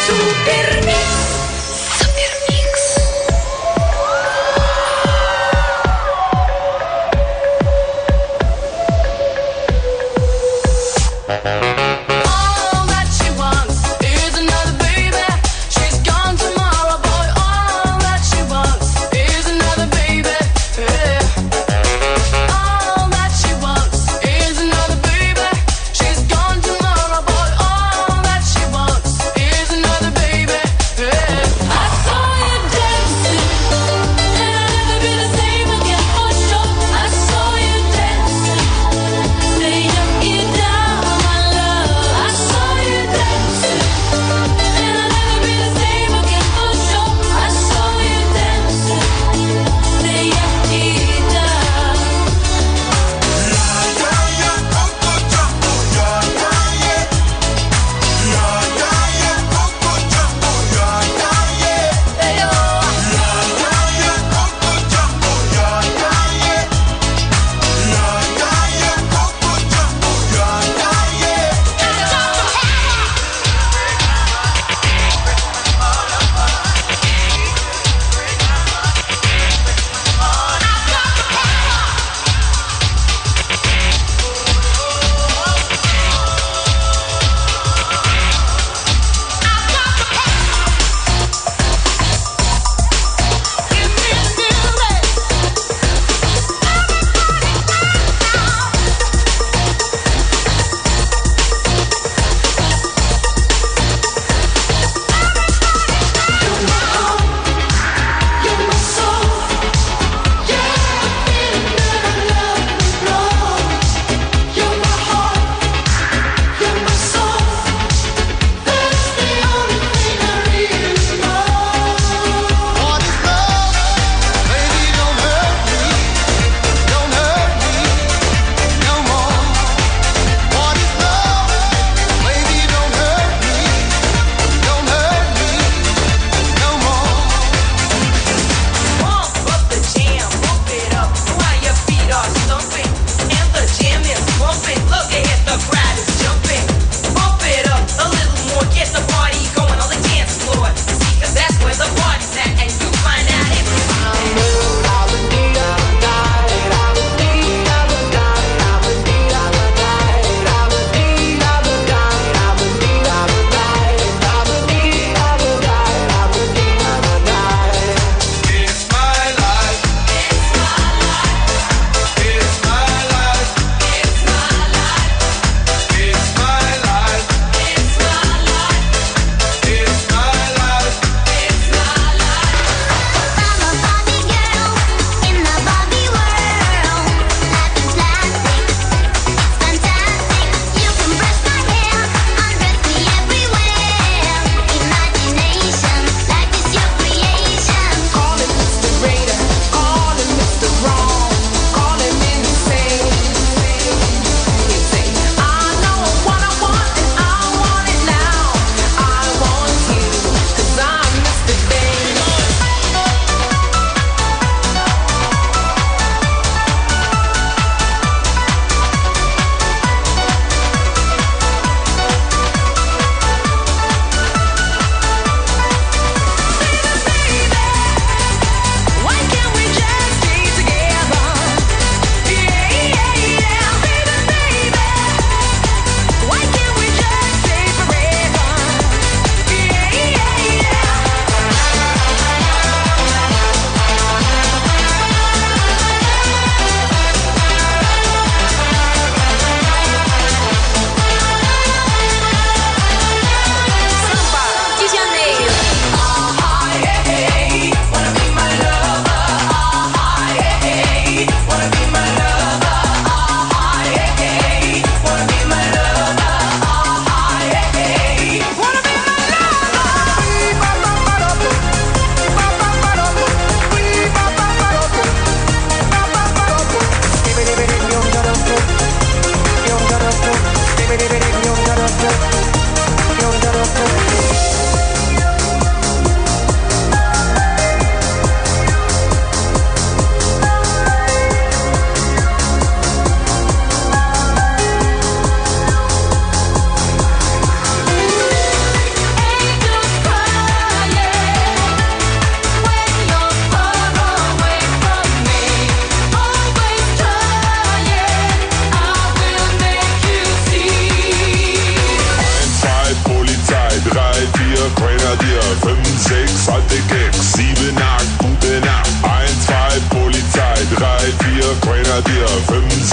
Супермикс. All that she wants is another baby. She's gone tomorrow, boy. All that she wants is another baby. Yeah. All that she wants is another baby. She's gone tomorrow, boy. All that she wants is another baby. Yeah.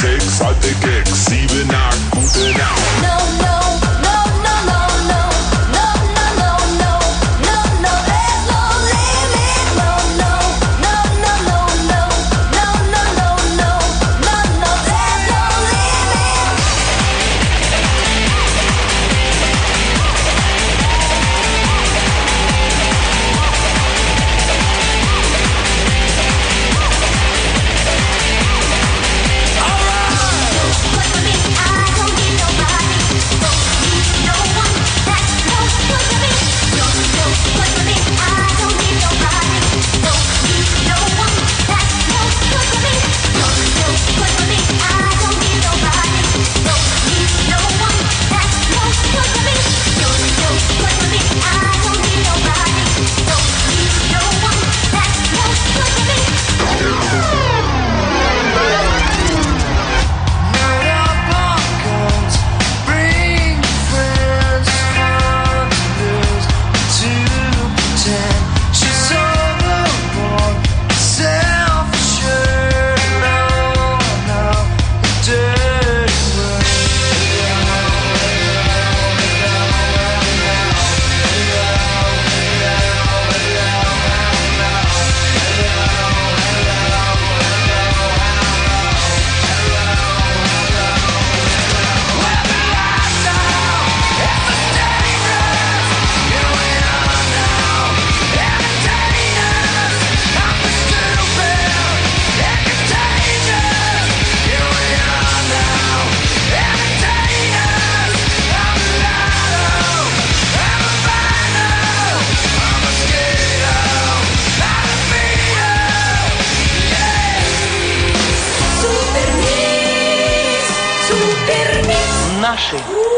Sex hat der Keks, 7, 8, gute Nacht. No, no, no, no, no, no, no, no, no, no, no, no, there's no limit. No, no, no, no, no, no, no, no, no, no, no, no, there's no limit. Наши.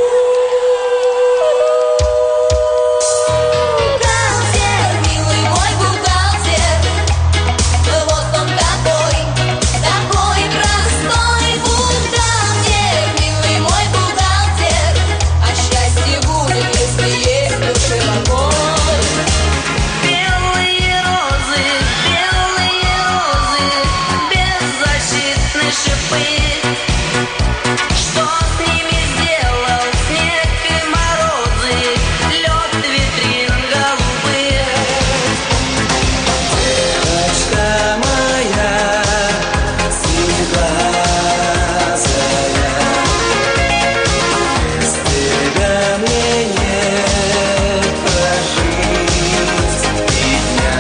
Бухгалтер, милый мой бухгалтер, вот он такой, такой простой. Бухгалтер, милый мой бухгалтер, а счастье будет, если есть в душе покой. Белые розы, беззащитны шипы. Что с ними сделал снег и морозы, лед витрин голубых? Девочка моя, синеглазая, без тебя мне не прожить и дня.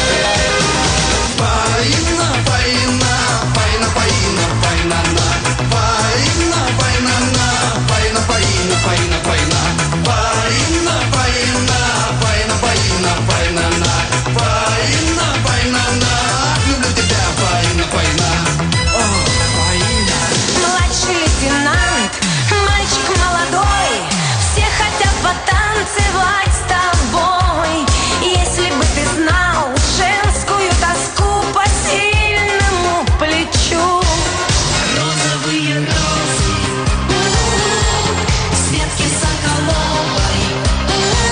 Фаина, фаина, фаина, фаина, фаина, на. Фаина, фаина, на. Фаина, фаина, фаина, фаина. Фаина, фаина, фаина, фаина, фаина, на. Фаина, фаина, на. Люблю тебя, фаина, фаина. О, фаина. Младший лейтенант, мальчик молодой, все хотят потанцевать с тобой. Если бы ты знал женскую тоску по сильному плечу. Розовые розы, ветки соколовой,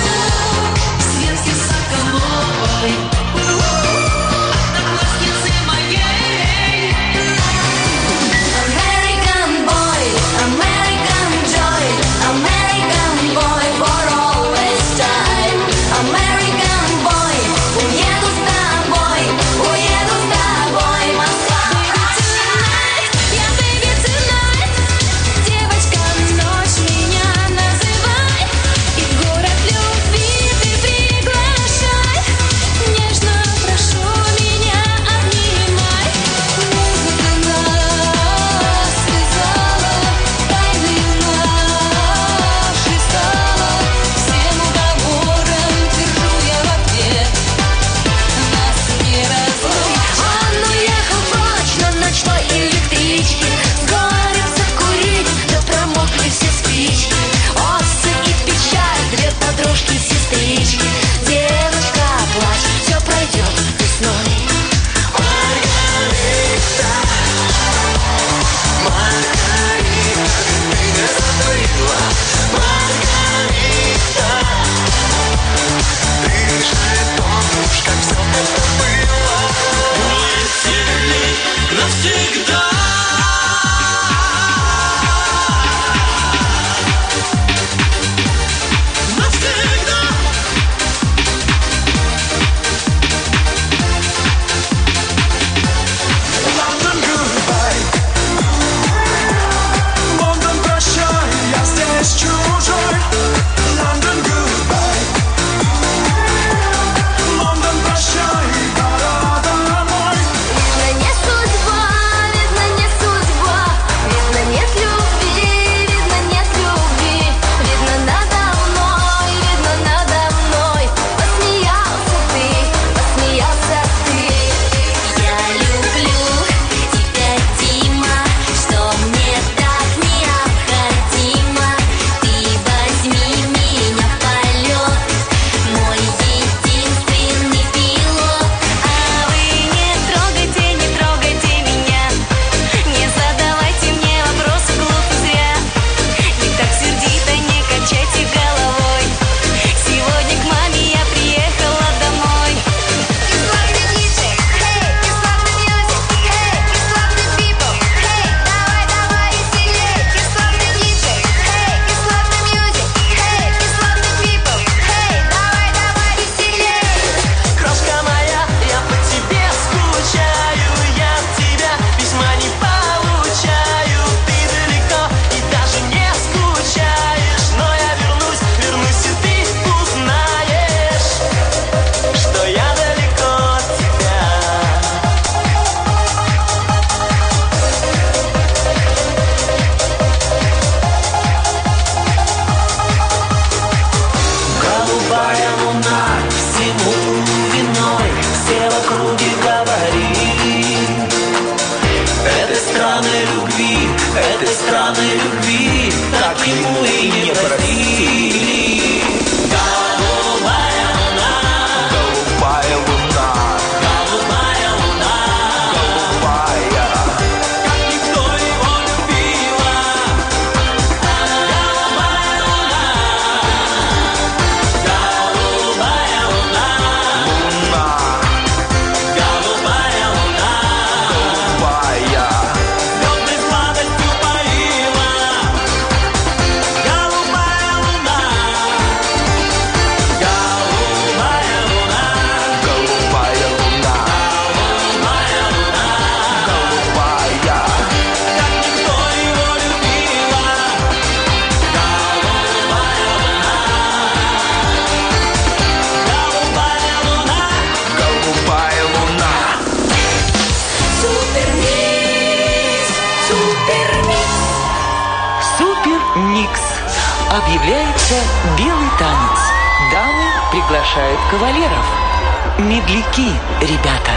Объявляется белый танец. Дамы приглашают кавалеров. Медляки, ребята.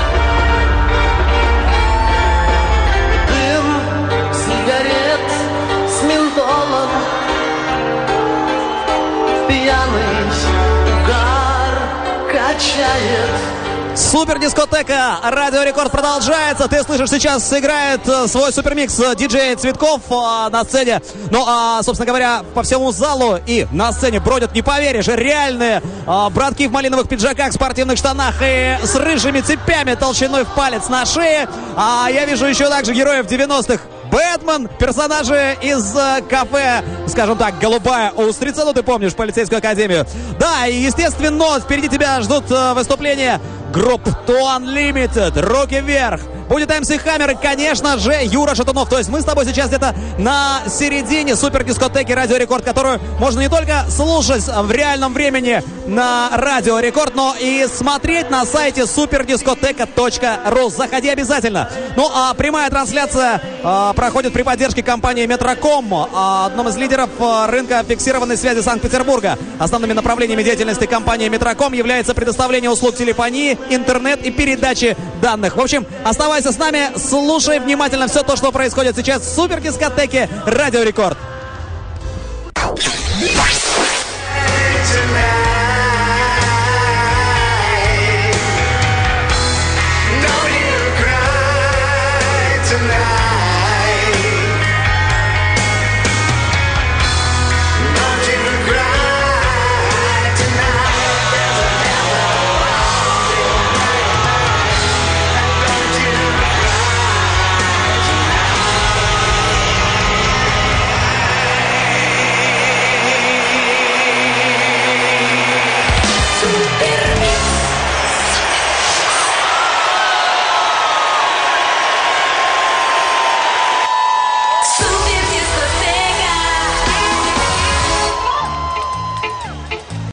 Дым сигарет с ментолом, пьяный угар качает. Супер дискотека Радио Рекорд продолжается. Ты слышишь, сейчас играет свой супермикс диджей Цветков на сцене. Ну, собственно говоря, по всему залу и на сцене бродят, не поверишь, реальные братки в малиновых пиджаках, спортивных штанах и с рыжими цепями толщиной в палец на шее. А я вижу еще также героев 90-х. Бэтмен, персонажи из кафе, скажем так, «Голубая устрица», ну ты помнишь, полицейскую академию. Да, и естественно, впереди тебя ждут выступления групп To Unlimited, руки вверх. Будет MC Hammer и, конечно же, Юра Шатунов. То есть мы с тобой сейчас где-то на середине супер дискотеки Радио Рекорд, которую можно не только слушать в реальном времени на Радио Рекорд, но и смотреть на сайте superdiscoteca.ru. Заходи обязательно. Ну, а прямая трансляция проходит при поддержке компании Метроком, одном из лидеров рынка фиксированной связи Санкт-Петербурга. Основными направлениями деятельности компании Метроком является предоставление услуг телефонии, интернет и передачи данных. В общем, оставайся с нами, слушай внимательно все то, что происходит сейчас в супердискотеке Радио Рекорд.